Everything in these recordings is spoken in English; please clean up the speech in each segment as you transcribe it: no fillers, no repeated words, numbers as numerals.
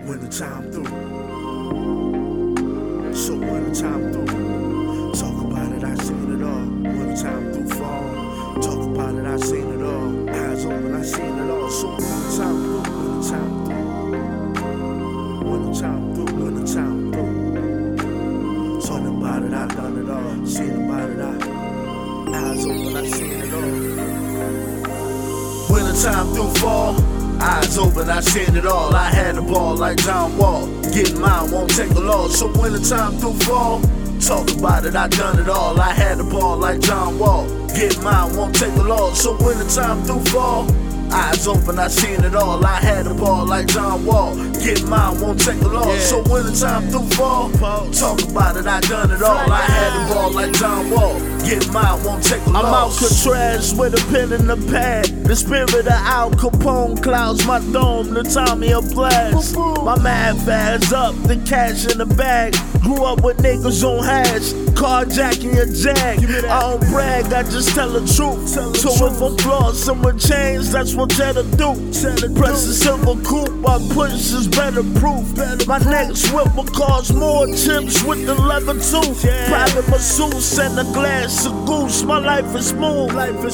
Winter time through. So winter time through. Talk about it, I seen it all. Winter time through fall. Talk about it, I seen it all. Eyes open, I seen it all. So winter time through, winter time through. Winter time through, winter time through. Talk about it, I done it all. Seen about it, eyes open, I seen it all. Winter time through fall. Eyes open, I seen it all. I had the ball like John Wall. Getting mine won't take a loss. So winter time through fall. Talk about it, I done it all. I had the ball like John Wall. Getting mine won't take a loss. So winter time through fall. Eyes open, I seen it all. I had the ball like John Wall. Getting mine won't take a loss. So winter time through fall. Talk about it, I done it all. I had the ball like John Wall. Getting mine won't take a loss. I'm Alcatraz with a pen in the pad. The spirit of Al Capone clouds my dome. The Tommy of blast. My mad fast up, the cash in the bag. Grew up with niggas on hash, carjacking your jag. I don't brag, I just tell the truth. So if I'm flossing with chains, that's what Cheddar do. Press the silver coupe, I push is better proof. My next whip will cost more chips with the leather tooth. Private masseuse and a glass of goose. My life is smooth.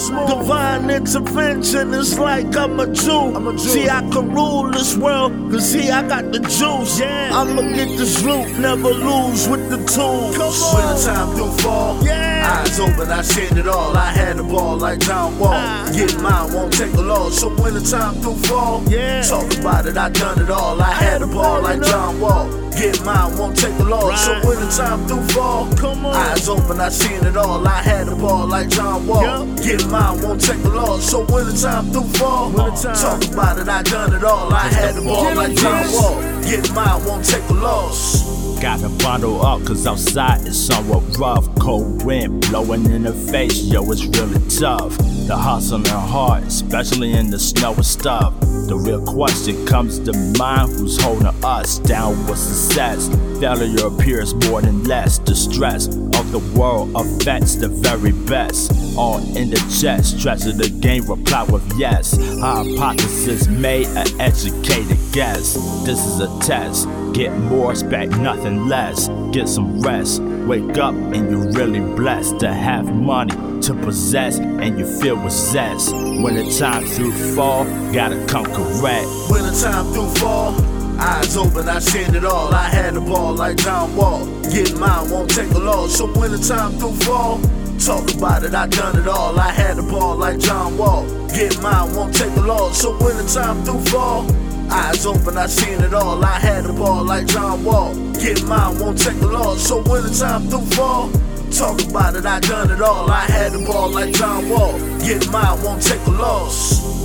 Divine intervention, it's like I'm a Jew. See, I can rule this world, cause see, I got the juice. I'ma get this loot, never lose with the tools. Winter time through fall. Eyes open, I seen it all. I had the ball like John Wall. Getting mine won't take a loss. So winter time through fall. Talk about it, I done it all. I had the ball like John Wall. Getting mine won't take a loss. So winter time through fall. Eyes open, I seen it all. I had the ball like John Wall. Getting mine won't take a loss. So winter time through fall. Talk about it, I done it all. I had the ball like John Wall. Getting mine won't take a loss. Gotta bundle up, cause outside is somewhat rough. Cold wind blowing in the face, yo, it's really tough. The hustling hard, especially in the snow and stuff. The real question comes to mind, who's holding us down with success? Failure appears more than less. The stress of the world affects the very best. All in the chest, stress of the game, reply with yes. Our hypothesis made an educated guess. This is a test, get more, expect nothing less. Get some rest, wake up and you're really blessed to have money to possess and you feel with zest. Winter time through fall, gotta come correct. Winter time through fall. Eyes open, I seen it all. I had the ball like John Wall. Getting mine won't take a loss. So winter time through fall. Talk about it, I done it all. I had the ball like John Wall. Getting mine won't take a loss. So winter time through fall. Eyes open, I seen it all. I had the ball like John Wall. Getting mine won't take a loss. So winter time through fall. Talk about it, I done it all. I had the ball like John Wall. Getting mine won't take a loss.